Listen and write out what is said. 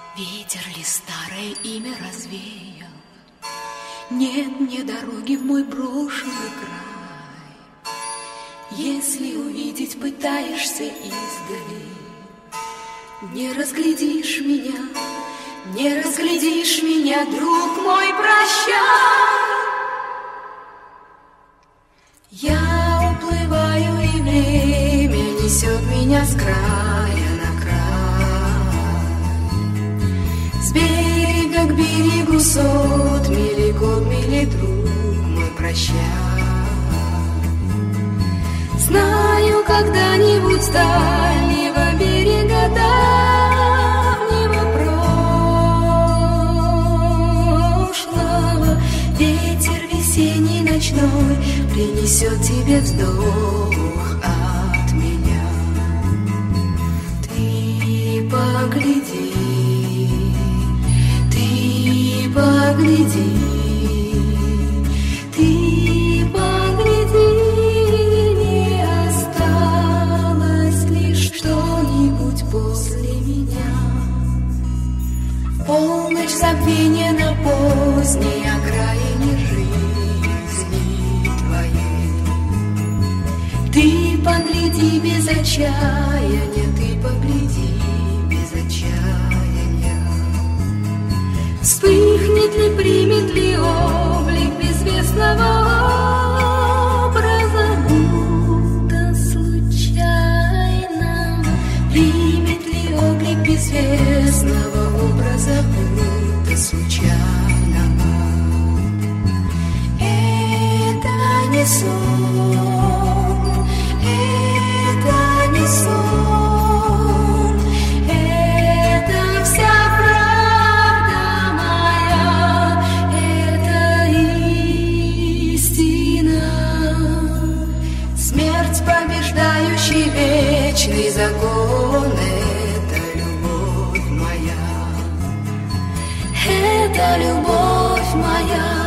Ветер ли старое имя развеял? Нет мне дороги в мой брошенный край. Если увидеть пытаешься издали, не разглядишь меня, не разглядишь меня, друг мой, прощай. Я уплываю, и время несет меня с края на край. С берега к берегу сот мили, год мили, друг мой, прощай. Знаю, когда-нибудь с дальнего берега давнего прошлого ветер весенний ночной принесет тебе вздох от меня. Ты погляди, ты погляди, ты погляди, не осталось лишь что-нибудь после меня. Полночь забвения на поздней окраине жизни твоей. Ты погляди без отчаяния, ты погляди без отчаяния. Вспыхнет ли, примет ли облик безвестного образа, будто случайно? Примет ли облик безвестного образа, будто случайно? Это не сон, это не сон, это вся правда моя, это истина. Смерть, побеждающий вечный закон, это любовь моя, это любовь моя.